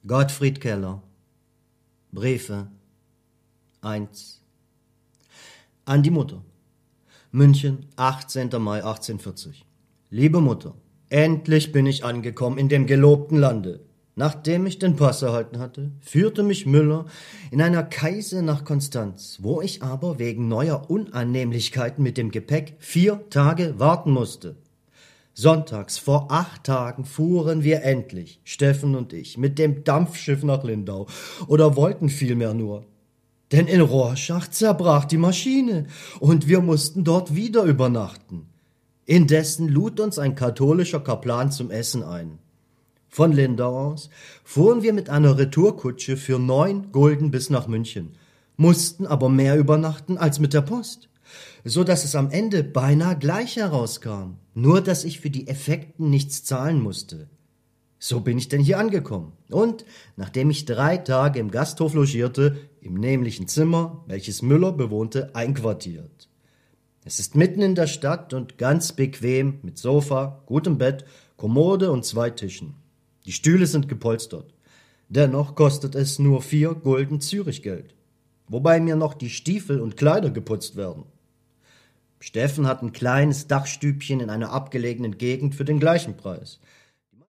Gottfried Keller. Briefe 1. An die Mutter. München, 18. Mai 1840. Liebe Mutter, endlich bin ich angekommen in dem gelobten Lande. Nachdem ich den Pass erhalten hatte, führte mich Müller in einer Kaise nach Konstanz, wo ich aber wegen neuer Unannehmlichkeiten mit dem Gepäck 4 Tage warten musste. Sonntags vor 8 Tagen fuhren wir endlich, Steffen und ich, mit dem Dampfschiff nach Lindau, oder wollten vielmehr nur. Denn in Rorschach zerbrach die Maschine und wir mussten dort wieder übernachten. Indessen lud uns ein katholischer Kaplan zum Essen ein. Von Lindau aus fuhren wir mit einer Retourkutsche für 9 Gulden bis nach München, mussten aber mehr übernachten als mit der Post, so dass es am Ende beinahe gleich herauskam, nur dass ich für die Effekten nichts zahlen musste. So bin ich denn hier angekommen und, nachdem ich 3 Tage im Gasthof logierte, im nämlichen Zimmer, welches Müller bewohnte, einquartiert. Es ist mitten in der Stadt und ganz bequem mit Sofa, gutem Bett, Kommode und 2 Tischen. Die Stühle sind gepolstert. Dennoch kostet es nur 4 Gulden Zürichgeld, wobei mir noch die Stiefel und Kleider geputzt werden. Steffen hat ein kleines Dachstübchen in einer abgelegenen Gegend für den gleichen Preis.